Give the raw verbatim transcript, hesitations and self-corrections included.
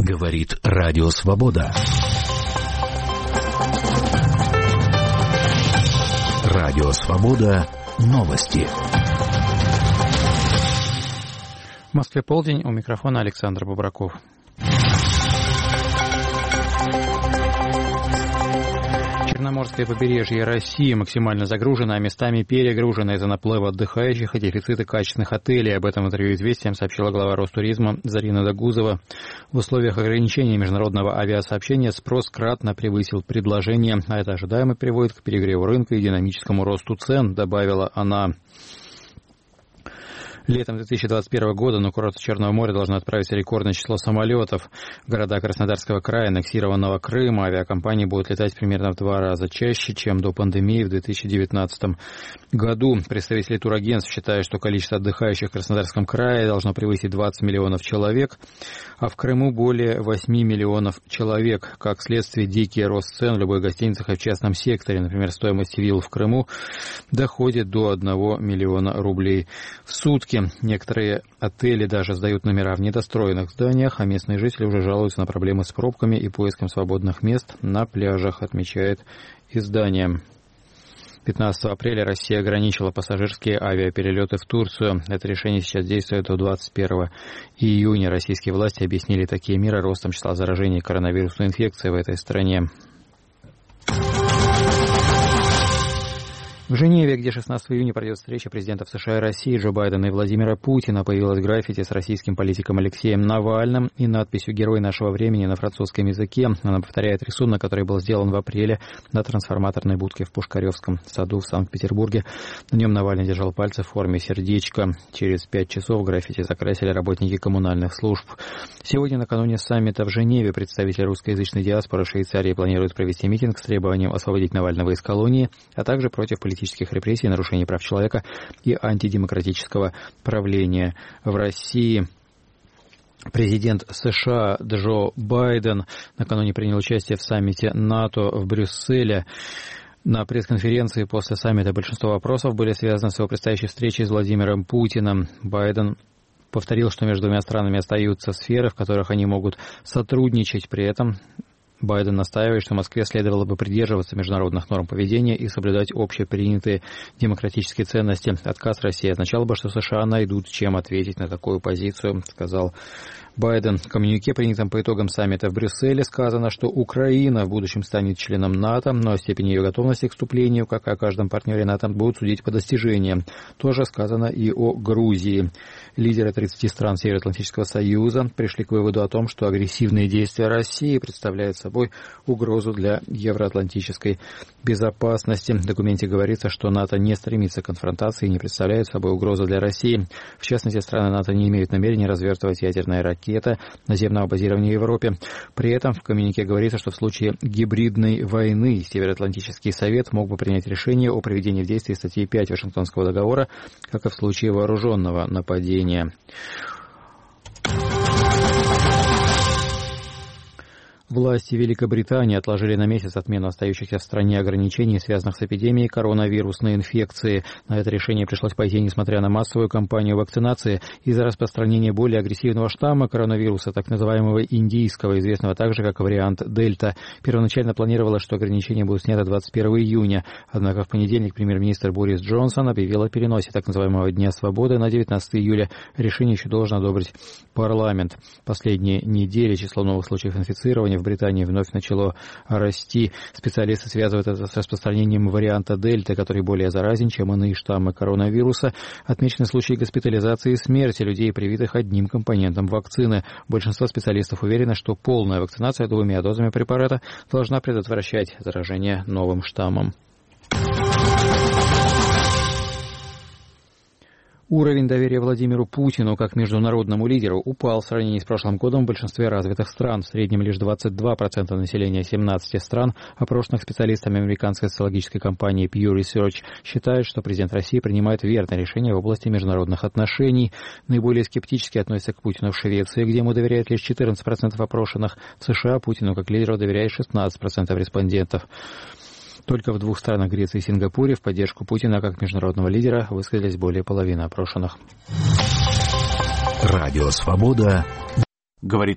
Говорит Радио Свобода. Радио Свобода. Новости. В Москве полдень. У микрофона Александр Бобраков. Черноморское побережье России максимально загружено, а местами перегружено из-за наплыва отдыхающих и дефицита качественных отелей. Об этом в интервью «Известиям» сообщила глава Ростуризма Зарина Дагузова. В условиях ограничения международного авиасообщения спрос кратно превысил предложение, а это ожидаемо приводит к перегреву рынка и динамическому росту цен, добавила она. Летом две тысячи двадцать первого года на курорты Черного моря должно отправиться рекордное число самолетов. В города Краснодарского края, аннексированного Крыма, авиакомпании будут летать примерно в два раза чаще, чем до пандемии в две тысячи девятнадцатом году. Представители турагентств считают, что количество отдыхающих в Краснодарском крае должно превысить двадцать миллионов человек, а в Крыму более восемь миллионов человек. Как следствие, дикий рост цен в любой гостинице и в частном секторе. Например, стоимость вилл в Крыму доходит до одного миллиона рублей в сутки. Некоторые отели даже сдают номера в недостроенных зданиях, а местные жители уже жалуются на проблемы с пробками и поиском свободных мест на пляжах, отмечает издание. пятнадцатого апреля Россия ограничила пассажирские авиаперелеты в Турцию. Это решение сейчас действует до двадцать первого июня. Российские власти объяснили такие меры ростом числа заражений коронавирусной инфекцией в этой стране. В Женеве, где шестнадцатого июня пройдет встреча президентов США и России Джо Байдена и Владимира Путина, появилось граффити с российским политиком Алексеем Навальным и надписью «Герой нашего времени» на французском языке. Она повторяет рисунок, который был сделан в апреле на трансформаторной будке в Пушкаревском саду в Санкт-Петербурге. На нем Навальный держал пальцы в форме сердечка. Через пять часов граффити закрасили работники коммунальных служб. Сегодня, накануне саммита в Женеве, представители русскоязычной диаспоры Швейцарии планируют провести митинг с требованием освободить Навального из колонии, а также против политических политических репрессий, нарушений прав человека и антидемократического правления в России. Президент США Джо Байден накануне принял участие в саммите НАТО в Брюсселе. На пресс-конференции после саммита большинство вопросов были связаны с его предстоящей встречей с Владимиром Путиным. Байден повторил, что между двумя странами остаются сферы, в которых они могут сотрудничать. При этом Байден настаивает, что Москве следовало бы придерживаться международных норм поведения и соблюдать общепринятые демократические ценности. Отказ России означал бы, что США найдут, чем ответить на такую позицию, сказал Байден. В коммюнике, принятом по итогам саммита в Брюсселе, сказано, что Украина в будущем станет членом НАТО, но о степени ее готовности к вступлению, как и о каждом партнере НАТО, будут судить по достижениям. Тоже сказано и о Грузии. Лидеры тридцати стран Североатлантического союза пришли к выводу о том, что агрессивные действия России представляют собой угрозу для евроатлантической безопасности. В документе говорится, что НАТО не стремится к конфронтации и не представляет собой угрозу для России. В частности, страны НАТО не имеют намерения развертывать ядерные ракеты наземного базирования в Европе. При этом в коммюнике говорится, что в случае гибридной войны Североатлантический совет мог бы принять решение о приведении в действие статьи пять Вашингтонского договора, как и в случае вооруженного нападения. Власти Великобритании отложили на месяц отмену остающихся в стране ограничений, связанных с эпидемией коронавирусной инфекции. На это решение пришлось пойти, несмотря на массовую кампанию вакцинации из-за распространения более агрессивного штамма коронавируса, так называемого индийского, известного также как вариант Дельта. Первоначально планировалось, что ограничения будут сняты двадцать первого июня. Однако в понедельник премьер-министр Борис Джонсон объявил о переносе так называемого Дня свободы на девятнадцатого июля. Решение еще должен одобрить парламент. Последние недели число новых случаев инфицирования в Британии вновь начало расти. Специалисты связывают это с распространением варианта Дельта, который более заразен, чем иные штаммы коронавируса. Отмечены случаи госпитализации и смерти людей, привитых одним компонентом вакцины. Большинство специалистов уверено, что полная вакцинация двумя дозами препарата должна предотвращать заражение новым штаммом. Уровень доверия Владимиру Путину как международному лидеру упал в сравнении с прошлым годом в большинстве развитых стран. В среднем лишь двадцать два процента населения семнадцати стран, опрошенных специалистами американской социологической компании Pew Research, считают, что президент России принимает верное решение в области международных отношений. Наиболее скептически относятся к Путину в Швеции, где ему доверяет лишь четырнадцать процентов опрошенных. В США Путину как лидеру доверяет шестнадцать процентов респондентов. Только в двух странах, Греции и Сингапуре, в поддержку Путина как международного лидера высказались более половины опрошенных. Радио «Свобода». Говорит